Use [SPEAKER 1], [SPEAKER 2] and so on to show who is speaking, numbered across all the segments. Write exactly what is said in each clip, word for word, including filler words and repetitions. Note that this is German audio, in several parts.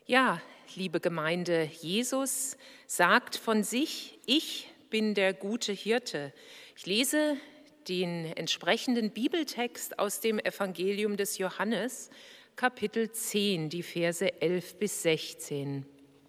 [SPEAKER 1] Ja, liebe Gemeinde, Jesus sagt von sich, ich bin der gute Hirte. Ich lese den entsprechenden Bibeltext aus dem Evangelium des Johannes, Kapitel zehn, die Verse elf bis sechzehn.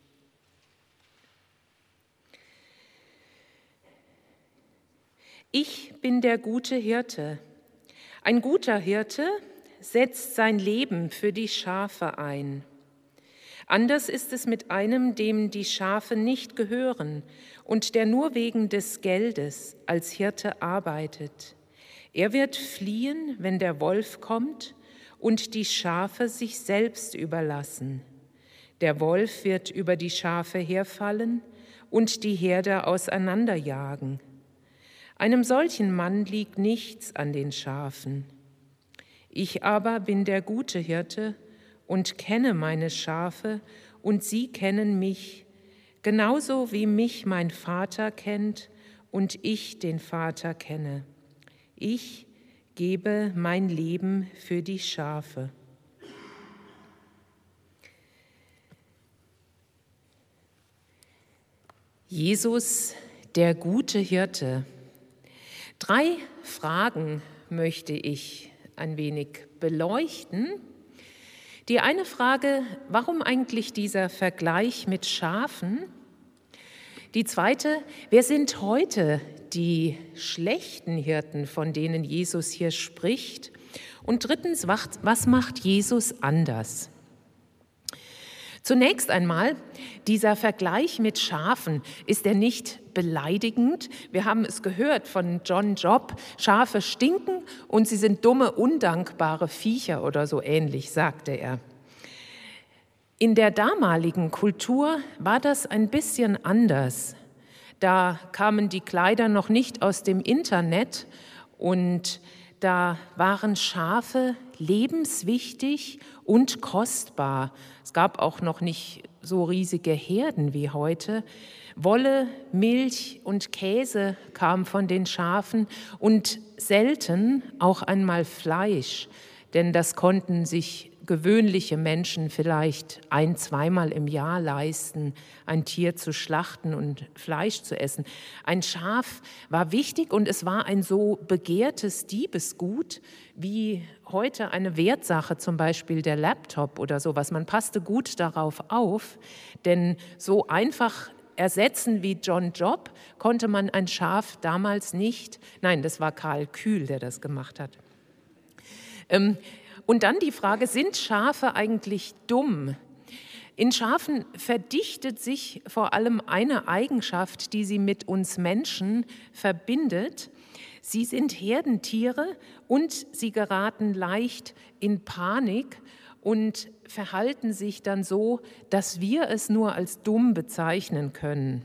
[SPEAKER 1] Ich bin der gute Hirte. Ein guter Hirte setzt sein Leben für die Schafe ein. Anders ist es mit einem, dem die Schafe nicht gehören und der nur wegen des Geldes als Hirte arbeitet. Er wird fliehen, wenn der Wolf kommt, und die Schafe sich selbst überlassen. Der Wolf wird über die Schafe herfallen und die Herde auseinanderjagen. Einem solchen Mann liegt nichts an den Schafen. Ich aber bin der gute Hirte und kenne meine Schafe, und sie kennen mich, genauso wie mich mein Vater kennt und ich den Vater kenne. Ich gebe mein Leben für die Schafe. Jesus, der gute Hirte. Drei Fragen möchte ich ein wenig beleuchten. Die eine Frage, warum eigentlich dieser Vergleich mit Schafen? Die zweite, wer sind heute die schlechten Hirten, von denen Jesus hier spricht? Und drittens, was macht Jesus anders? Zunächst einmal, dieser Vergleich mit Schafen, ist er nicht beleidigend? Wir haben es gehört von John Job, Schafe stinken und sie sind dumme, undankbare Viecher oder so ähnlich, sagte er. In der damaligen Kultur war das ein bisschen anders. Da kamen die Kleider noch nicht aus dem Internet und da waren Schafe lebenswichtig und kostbar. Es gab auch noch nicht so riesige Herden wie heute. Wolle, Milch und Käse kam von den Schafen und selten auch einmal Fleisch, denn das konnten sich gewöhnliche Menschen vielleicht ein-, zweimal im Jahr leisten, ein Tier zu schlachten und Fleisch zu essen. Ein Schaf war wichtig und es war ein so begehrtes Diebesgut wie heute eine Wertsache, zum Beispiel der Laptop oder sowas. Man passte gut darauf auf, denn so einfach ersetzen wie John Job konnte man ein Schaf damals nicht. Nein, das war Karl Kühl, der das gemacht hat. Ähm, Und dann die Frage, sind Schafe eigentlich dumm? In Schafen verdichtet sich vor allem eine Eigenschaft, die sie mit uns Menschen verbindet. Sie sind Herdentiere und sie geraten leicht in Panik und verhalten sich dann so, dass wir es nur als dumm bezeichnen können.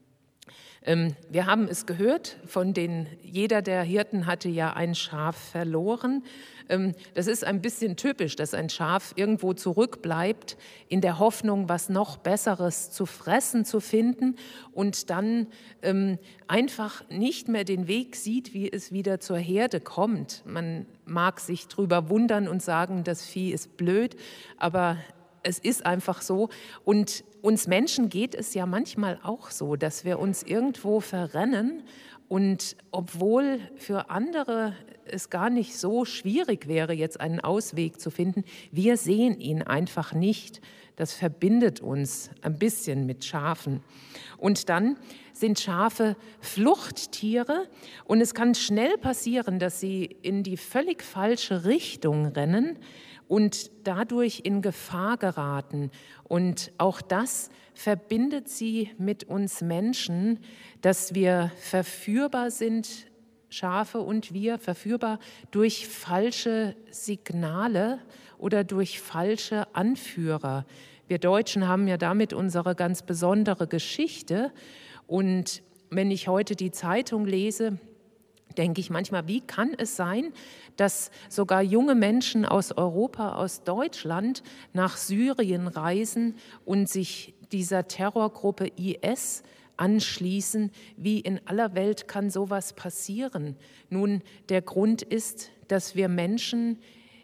[SPEAKER 1] Wir haben es gehört, von den, jeder der Hirten hatte ja ein Schaf verloren. Das ist ein bisschen typisch, dass ein Schaf irgendwo zurückbleibt, in der Hoffnung, was noch Besseres zu fressen zu finden und dann einfach nicht mehr den Weg sieht, wie es wieder zur Herde kommt. Man mag sich drüber wundern und sagen, das Vieh ist blöd, aber es ist einfach so. Und uns Menschen geht es ja manchmal auch so, dass wir uns irgendwo verrennen und obwohl für andere es gar nicht so schwierig wäre, jetzt einen Ausweg zu finden, wir sehen ihn einfach nicht. Das verbindet uns ein bisschen mit Schafen. Und dann sind Schafe Fluchttiere und es kann schnell passieren, dass sie in die völlig falsche Richtung rennen und dadurch in Gefahr geraten. Und auch das verbindet sie mit uns Menschen, dass wir verführbar sind, Schafe und wir, verführbar durch falsche Signale oder durch falsche Anführer. Wir Deutschen haben ja damit unsere ganz besondere Geschichte. Und wenn ich heute die Zeitung lese, denke ich manchmal, wie kann es sein, dass sogar junge Menschen aus Europa, aus Deutschland nach Syrien reisen und sich dieser Terrorgruppe I S anschließen? Wie in aller Welt kann sowas passieren? Nun, der Grund ist, dass wir Menschen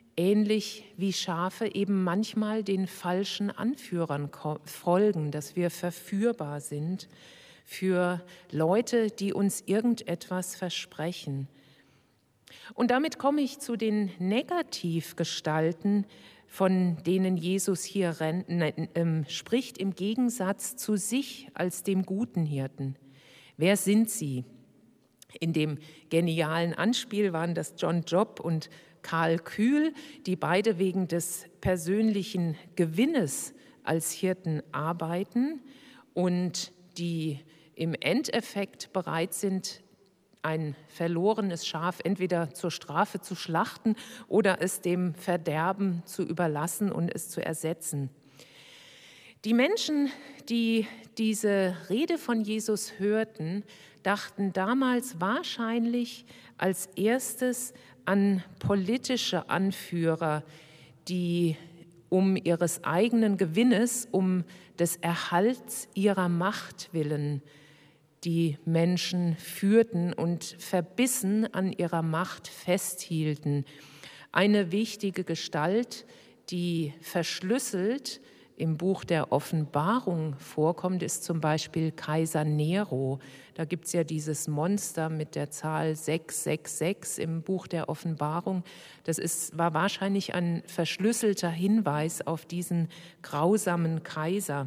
[SPEAKER 1] ähnlich wie Schafe eben manchmal den falschen Anführern folgen, dass wir verführbar sind für Leute, die uns irgendetwas versprechen. Und damit komme ich zu den Negativgestalten, von denen Jesus hier spricht, im Gegensatz zu sich als dem guten Hirten. Wer sind sie? In dem genialen Anspiel waren das John Job und Karl Kühl, die beide wegen des persönlichen Gewinnes als Hirten arbeiten und die im Endeffekt bereit sind, ein verlorenes Schaf entweder zur Strafe zu schlachten oder es dem Verderben zu überlassen und es zu ersetzen. Die Menschen, die diese Rede von Jesus hörten, dachten damals wahrscheinlich als erstes an politische Anführer, die um ihres eigenen Gewinnes, um des Erhalts ihrer Macht willen die Menschen führten und verbissen an ihrer Macht festhielten. Eine wichtige Gestalt, die verschlüsselt im Buch der Offenbarung vorkommt, ist zum Beispiel Kaiser Nero. Da gibt es ja dieses Monster mit der Zahl sechs sechs sechs im Buch der Offenbarung. Das ist, war wahrscheinlich ein verschlüsselter Hinweis auf diesen grausamen Kaiser.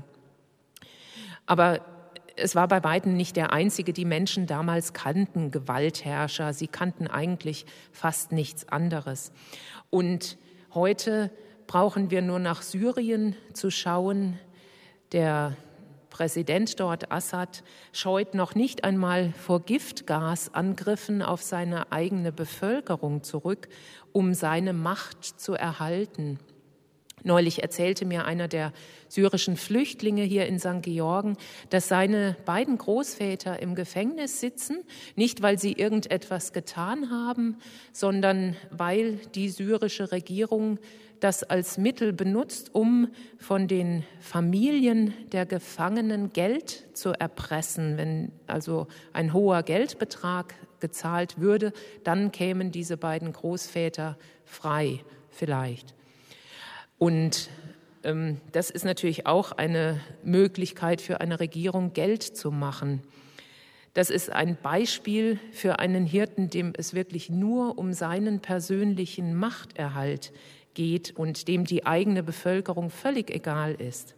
[SPEAKER 1] Aber es war bei weitem nicht der einzige. Die Menschen damals kannten Gewaltherrscher. Sie kannten eigentlich fast nichts anderes. Und heute brauchen wir nur nach Syrien zu schauen. Der Präsident dort, Assad, scheut noch nicht einmal vor Giftgasangriffen auf seine eigene Bevölkerung zurück, um seine Macht zu erhalten. Neulich erzählte mir einer der syrischen Flüchtlinge hier in Sankt Georgen, dass seine beiden Großväter im Gefängnis sitzen, nicht weil sie irgendetwas getan haben, sondern weil die syrische Regierung das als Mittel benutzt, um von den Familien der Gefangenen Geld zu erpressen. Wenn also ein hoher Geldbetrag gezahlt würde, dann kämen diese beiden Großväter frei vielleicht. Und ähm, das ist natürlich auch eine Möglichkeit für eine Regierung, Geld zu machen. Das ist ein Beispiel für einen Hirten, dem es wirklich nur um seinen persönlichen Machterhalt geht und dem die eigene Bevölkerung völlig egal ist.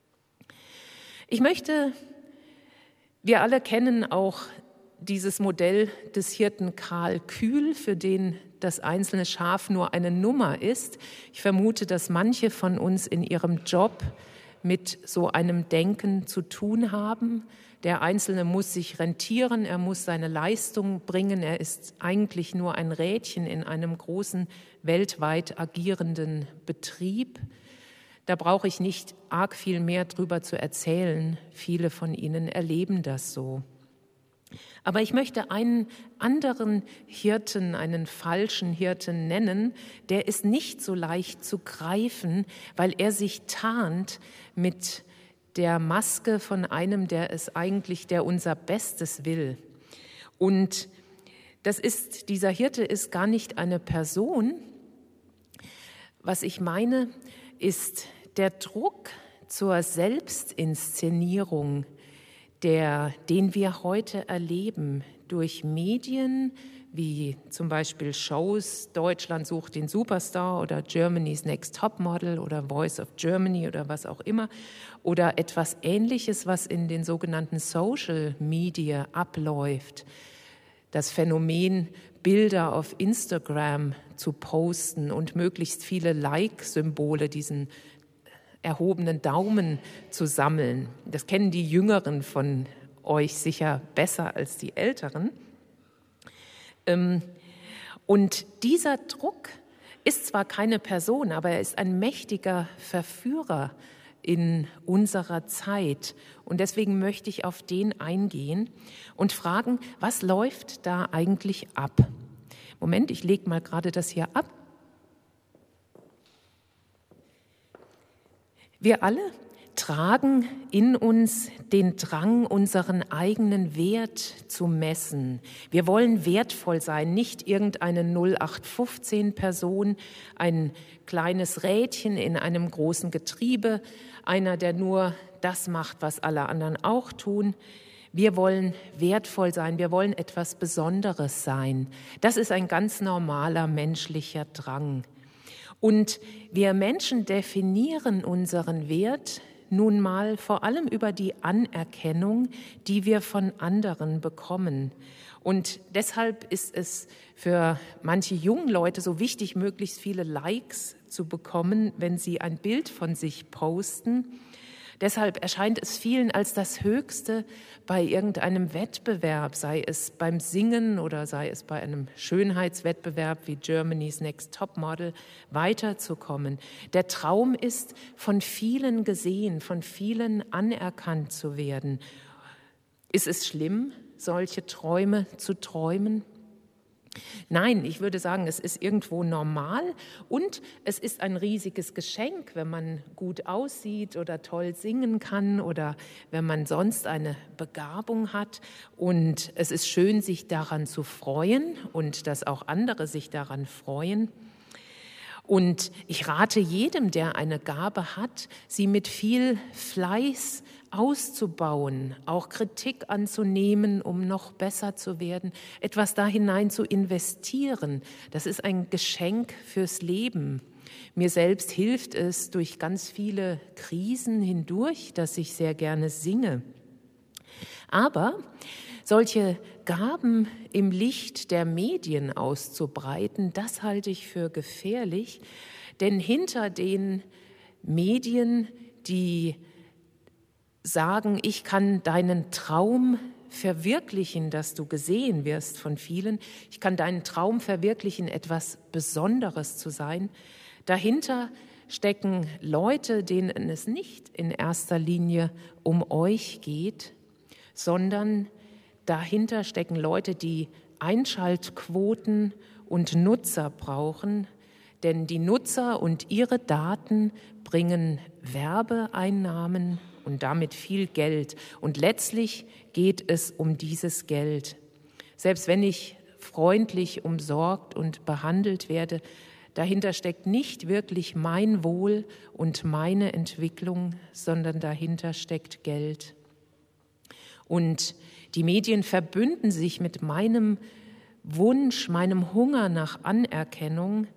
[SPEAKER 1] Ich möchte, wir alle kennen auch dieses Modell des Hirten Karl Kühl, für den das einzelne Schaf nur eine Nummer ist. Ich vermute, dass manche von uns in ihrem Job mit so einem Denken zu tun haben. Der Einzelne muss sich rentieren, er muss seine Leistung bringen, er ist eigentlich nur ein Rädchen in einem großen, weltweit agierenden Betrieb. Da brauche ich nicht arg viel mehr drüber zu erzählen. Viele von Ihnen erleben das so. Aber ich möchte einen anderen Hirten, einen falschen Hirten nennen, der ist nicht so leicht zu greifen, weil er sich tarnt mit der Maske von einem, der es eigentlich, der unser Bestes will. Und das ist, dieser Hirte ist gar nicht eine Person. Was ich meine, ist der Druck zur Selbstinszenierung, Der, den wir heute erleben durch Medien wie zum Beispiel Shows, Deutschland sucht den Superstar oder Germany's Next Topmodel oder Voice of Germany oder was auch immer, oder etwas Ähnliches, was in den sogenannten Social Media abläuft. Das Phänomen, Bilder auf Instagram zu posten und möglichst viele Like-Symbole, diesen erhobenen Daumen zu sammeln. Das kennen die Jüngeren von euch sicher besser als die Älteren. Und dieser Druck ist zwar keine Person, aber er ist ein mächtiger Verführer in unserer Zeit. Und deswegen möchte ich auf den eingehen und fragen, was läuft da eigentlich ab? Moment, ich lege mal gerade das hier ab. Wir alle tragen in uns den Drang, unseren eigenen Wert zu messen. Wir wollen wertvoll sein, nicht irgendeine null acht fünfzehn Person, ein kleines Rädchen in einem großen Getriebe, einer, der nur das macht, was alle anderen auch tun. Wir wollen wertvoll sein, wir wollen etwas Besonderes sein. Das ist ein ganz normaler menschlicher Drang. Und wir Menschen definieren unseren Wert nun mal vor allem über die Anerkennung, die wir von anderen bekommen. Und deshalb ist es für manche jungen Leute so wichtig, möglichst viele Likes zu bekommen, wenn sie ein Bild von sich posten. Deshalb erscheint es vielen als das Höchste, bei irgendeinem Wettbewerb, sei es beim Singen oder sei es bei einem Schönheitswettbewerb wie Germany's Next Topmodel, weiterzukommen. Der Traum ist, von vielen gesehen, von vielen anerkannt zu werden. Ist es schlimm, solche Träume zu träumen? Nein, ich würde sagen, es ist irgendwo normal und es ist ein riesiges Geschenk, wenn man gut aussieht oder toll singen kann oder wenn man sonst eine Begabung hat. Und es ist schön, sich daran zu freuen und dass auch andere sich daran freuen. Und ich rate jedem, der eine Gabe hat, sie mit viel Fleiß auszubauen, auch Kritik anzunehmen, um noch besser zu werden, etwas da hinein zu investieren. Das ist ein Geschenk fürs Leben. Mir selbst hilft es durch ganz viele Krisen hindurch, dass ich sehr gerne singe. Aber solche Gaben im Licht der Medien auszubreiten, das halte ich für gefährlich, denn hinter den Medien, die sagen, ich kann deinen Traum verwirklichen, dass du gesehen wirst von vielen, ich kann deinen Traum verwirklichen, etwas Besonderes zu sein, dahinter stecken Leute, denen es nicht in erster Linie um euch geht, sondern dahinter stecken Leute, die Einschaltquoten und Nutzer brauchen, denn die Nutzer und ihre Daten bringen Werbeeinnahmen und damit viel Geld. Und letztlich geht es um dieses Geld. Selbst wenn ich freundlich umsorgt und behandelt werde, dahinter steckt nicht wirklich mein Wohl und meine Entwicklung, sondern dahinter steckt Geld. Und die Medien verbünden sich mit meinem Wunsch, meinem Hunger nach Anerkennung.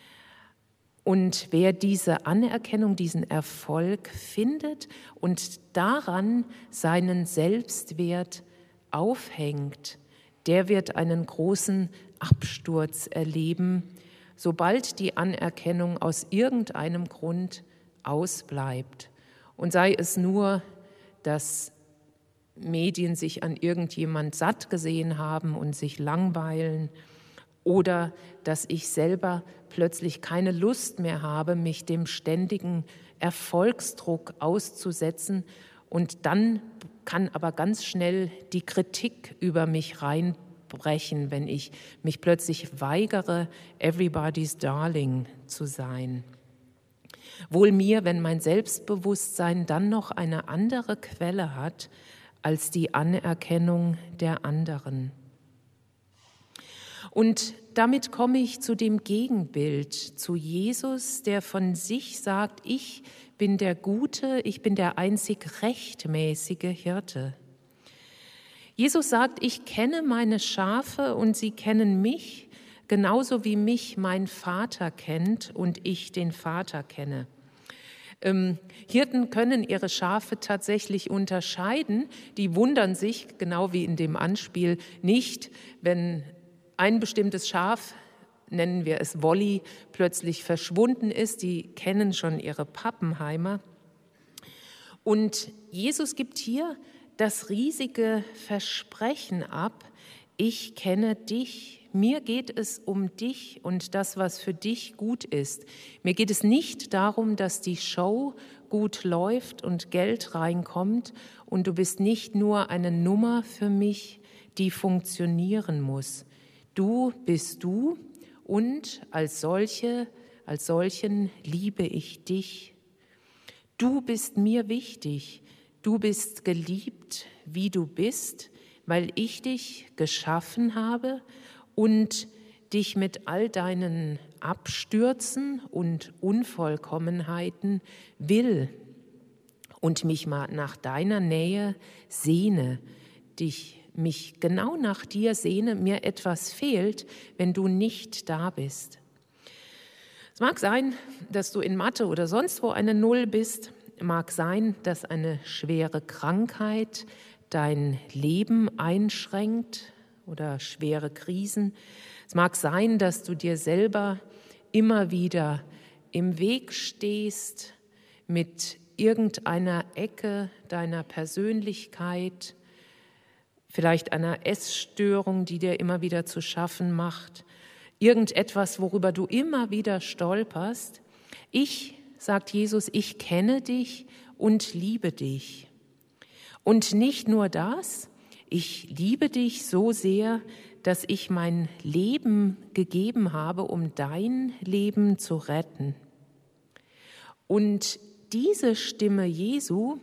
[SPEAKER 1] Und wer diese Anerkennung, diesen Erfolg findet und daran seinen Selbstwert aufhängt, der wird einen großen Absturz erleben, sobald die Anerkennung aus irgendeinem Grund ausbleibt. Und sei es nur, dass Medien sich an irgendjemand satt gesehen haben und sich langweilen oder dass ich selber plötzlich keine Lust mehr habe, mich dem ständigen Erfolgsdruck auszusetzen und dann kann aber ganz schnell die Kritik über mich reinbrechen, wenn ich mich plötzlich weigere, everybody's darling zu sein. Wohl mir, wenn mein Selbstbewusstsein dann noch eine andere Quelle hat als die Anerkennung der anderen. Und damit komme ich zu dem Gegenbild, zu Jesus, der von sich sagt, ich bin der gute, ich bin der einzig rechtmäßige Hirte. Jesus sagt, ich kenne meine Schafe und sie kennen mich, genauso wie mich mein Vater kennt und ich den Vater kenne. Ähm, Hirten können ihre Schafe tatsächlich unterscheiden. Die wundern sich, genau wie in dem Anspiel, nicht, wenn ein bestimmtes Schaf, nennen wir es Wolli, plötzlich verschwunden ist. Die kennen schon ihre Pappenheimer. Und Jesus gibt hier das riesige Versprechen ab, ich kenne dich, mir geht es um dich und das, was für dich gut ist. Mir geht es nicht darum, dass die Show gut läuft und Geld reinkommt und du bist nicht nur eine Nummer für mich, die funktionieren muss. Du bist du und als solche, als solchen liebe ich dich. Du bist mir wichtig, du bist geliebt, wie du bist, weil ich dich geschaffen habe und dich mit all deinen Abstürzen und Unvollkommenheiten will und mich mal nach deiner Nähe sehne, dich, mich genau nach dir sehne, mir etwas fehlt, wenn du nicht da bist. Es mag sein, dass du in Mathe oder sonst wo eine Null bist, mag sein, dass eine schwere Krankheit dein Leben einschränkt oder schwere Krisen. Es mag sein, dass du dir selber immer wieder im Weg stehst mit irgendeiner Ecke deiner Persönlichkeit, vielleicht einer Essstörung, die dir immer wieder zu schaffen macht, irgendetwas, worüber du immer wieder stolperst. Ich, sagt Jesus, ich kenne dich und liebe dich. Und nicht nur das, ich liebe dich so sehr, dass ich mein Leben gegeben habe, um dein Leben zu retten. Und diese Stimme Jesu,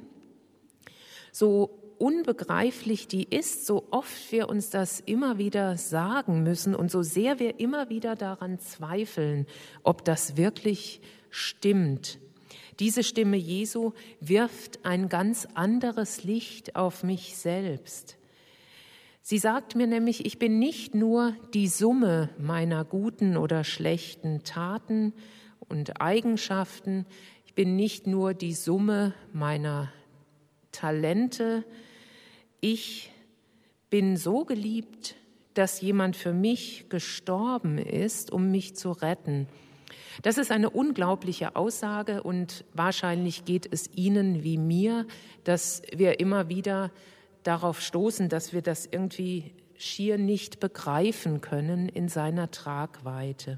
[SPEAKER 1] so unbegreiflich die ist, so oft wir uns das immer wieder sagen müssen und so sehr wir immer wieder daran zweifeln, ob das wirklich stimmt. Diese Stimme Jesu wirft ein ganz anderes Licht auf mich selbst. Sie sagt mir nämlich, ich bin nicht nur die Summe meiner guten oder schlechten Taten und Eigenschaften, ich bin nicht nur die Summe meiner Talente, ich bin so geliebt, dass jemand für mich gestorben ist, um mich zu retten. Das ist eine unglaubliche Aussage und wahrscheinlich geht es Ihnen wie mir, dass wir immer wieder darauf stoßen, dass wir das irgendwie schier nicht begreifen können in seiner Tragweite.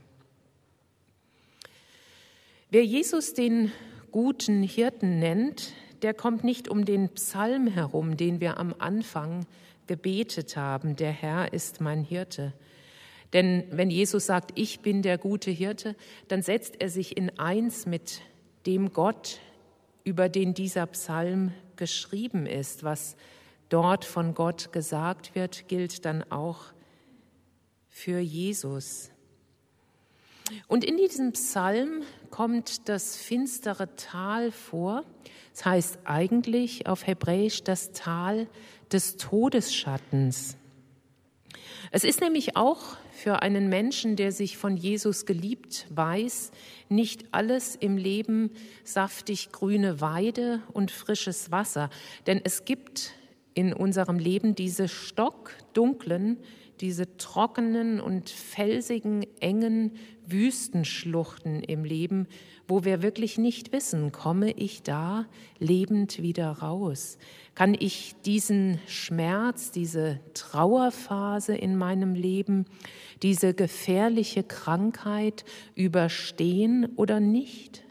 [SPEAKER 1] Wer Jesus den guten Hirten nennt, der kommt nicht um den Psalm herum, den wir am Anfang gebetet haben, der Herr ist mein Hirte. Denn wenn Jesus sagt, ich bin der gute Hirte, dann setzt er sich in eins mit dem Gott, über den dieser Psalm geschrieben ist. Was dort von Gott gesagt wird, gilt dann auch für Jesus. Und in diesem Psalm kommt das finstere Tal vor. Das heißt eigentlich auf Hebräisch das Tal des Todesschattens. Es ist nämlich auch für einen Menschen, der sich von Jesus geliebt weiß, nicht alles im Leben saftig grüne Weide und frisches Wasser. Denn es gibt in unserem Leben diese stockdunklen, diese trockenen und felsigen, engen Wüstenschluchten im Leben, wo wir wirklich nicht wissen, komme ich da lebend wieder raus? Kann ich diesen Schmerz, diese Trauerphase in meinem Leben, diese gefährliche Krankheit überstehen oder nicht?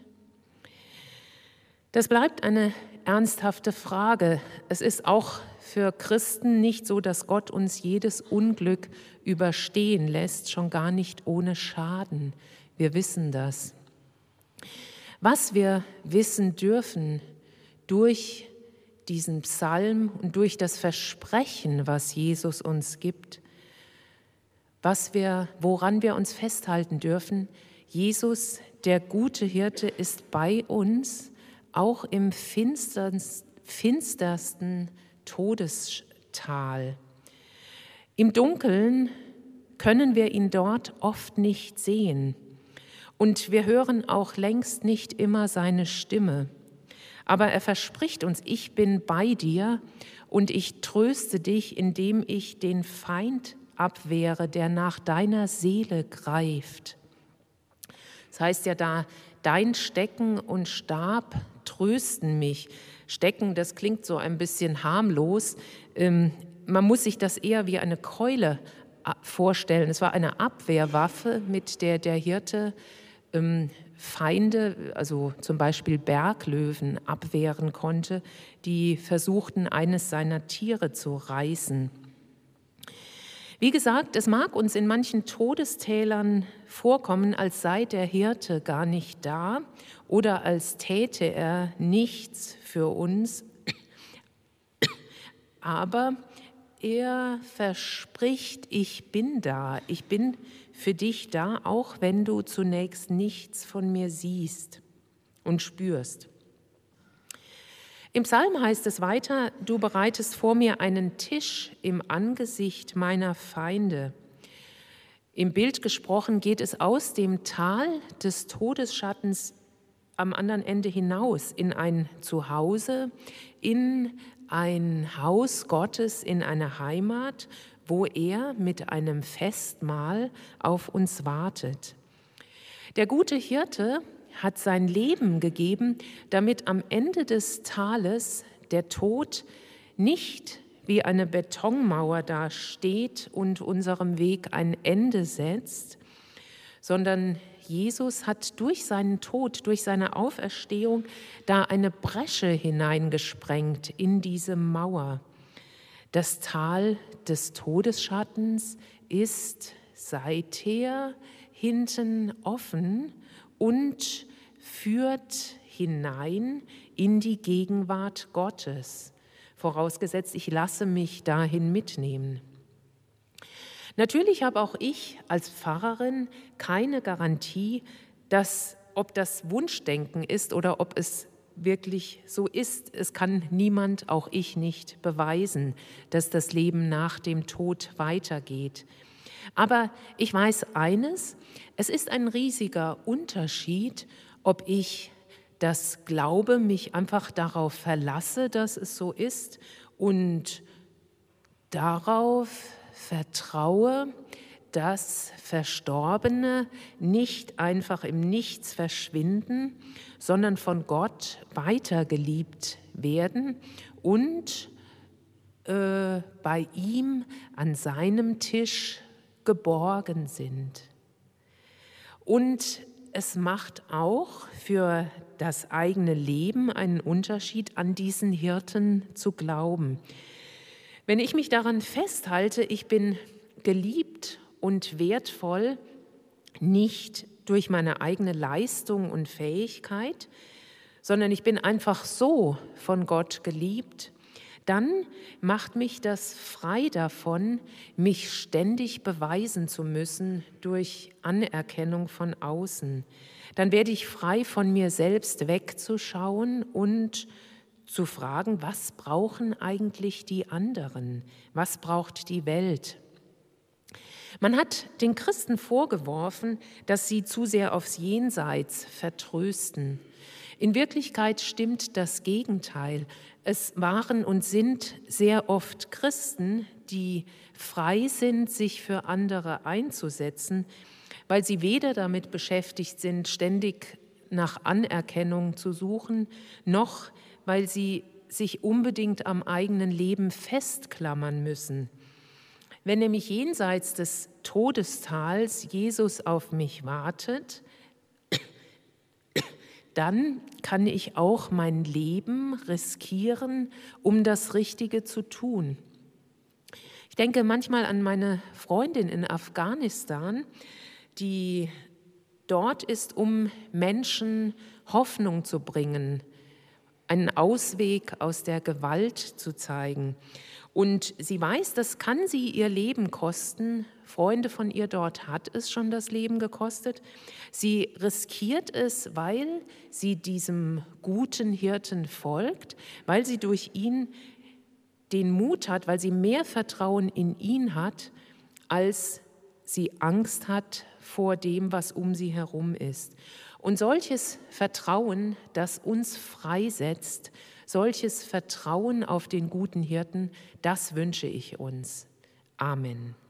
[SPEAKER 1] Das bleibt eine ernsthafte Frage. Es ist auch für Christen nicht so, dass Gott uns jedes Unglück überstehen lässt, schon gar nicht ohne Schaden. Wir wissen das. Was wir wissen dürfen durch diesen Psalm und durch das Versprechen, was Jesus uns gibt, was wir, woran wir uns festhalten dürfen, Jesus, der gute Hirte, ist bei uns, auch im finstersten, finstersten Todestal. Im Dunkeln können wir ihn dort oft nicht sehen und wir hören auch längst nicht immer seine Stimme. Aber er verspricht uns, ich bin bei dir und ich tröste dich, indem ich den Feind abwehre, der nach deiner Seele greift. Das heißt ja da, dein Stecken und Stab trösten mich. Stecken, das klingt so ein bisschen harmlos. Ähm, man muss sich das eher wie eine Keule vorstellen. Es war eine Abwehrwaffe, mit der der Hirte ähm, Feinde, also zum Beispiel Berglöwen, abwehren konnte, die versuchten, eines seiner Tiere zu reißen. Wie gesagt, es mag uns in manchen Todestälern vorkommen, als sei der Hirte gar nicht da oder als täte er nichts für uns, aber er verspricht, ich bin da, ich bin für dich da, auch wenn du zunächst nichts von mir siehst und spürst. Im Psalm heißt es weiter, du bereitest vor mir einen Tisch im Angesicht meiner Feinde. Im Bild gesprochen geht es aus dem Tal des Todesschattens am anderen Ende hinaus in ein Zuhause, in ein Haus Gottes, in eine Heimat, wo er mit einem Festmahl auf uns wartet. Der gute Hirte hat sein Leben gegeben, damit am Ende des Tales der Tod nicht wie eine Betonmauer dasteht und unserem Weg ein Ende setzt, sondern Jesus hat durch seinen Tod, durch seine Auferstehung da eine Bresche hineingesprengt in diese Mauer. Das Tal des Todesschattens ist seither hinten offen und führt hinein in die Gegenwart Gottes, vorausgesetzt, ich lasse mich dahin mitnehmen. Natürlich habe auch ich als Pfarrerin keine Garantie, dass, ob das Wunschdenken ist oder ob es wirklich so ist. Es kann niemand, auch ich nicht, beweisen, dass das Leben nach dem Tod weitergeht. Aber ich weiß eines, es ist ein riesiger Unterschied, ob ich das glaube, mich einfach darauf verlasse, dass es so ist und darauf vertraue, dass Verstorbene nicht einfach im Nichts verschwinden, sondern von Gott weitergeliebt werden und äh, bei ihm an seinem Tisch geborgen sind. Und es macht auch für das eigene Leben einen Unterschied, an diesen Hirten zu glauben. Wenn ich mich daran festhalte, ich bin geliebt und wertvoll, nicht durch meine eigene Leistung und Fähigkeit, sondern ich bin einfach so von Gott geliebt, dann macht mich das frei davon, mich ständig beweisen zu müssen durch Anerkennung von außen. Dann werde ich frei von mir selbst wegzuschauen und zu fragen, was brauchen eigentlich die anderen? Was braucht die Welt? Man hat den Christen vorgeworfen, dass sie zu sehr aufs Jenseits vertrösten. In Wirklichkeit stimmt das Gegenteil. Es waren und sind sehr oft Christen, die frei sind, sich für andere einzusetzen, weil sie weder damit beschäftigt sind, ständig nach Anerkennung zu suchen, noch weil sie sich unbedingt am eigenen Leben festklammern müssen. Wenn nämlich jenseits des Todestals Jesus auf mich wartet, dann kann ich auch mein Leben riskieren, um das Richtige zu tun. Ich denke manchmal an meine Freundin in Afghanistan, die dort ist, um Menschen Hoffnung zu bringen, einen Ausweg aus der Gewalt zu zeigen. Und sie weiß, das kann sie ihr Leben kosten. Freunde von ihr dort hat es schon das Leben gekostet. Sie riskiert es, weil sie diesem guten Hirten folgt, weil sie durch ihn den Mut hat, weil sie mehr Vertrauen in ihn hat, als sie Angst hat vor dem, was um sie herum ist. Und solches Vertrauen, das uns freisetzt, solches Vertrauen auf den guten Hirten, das wünsche ich uns. Amen.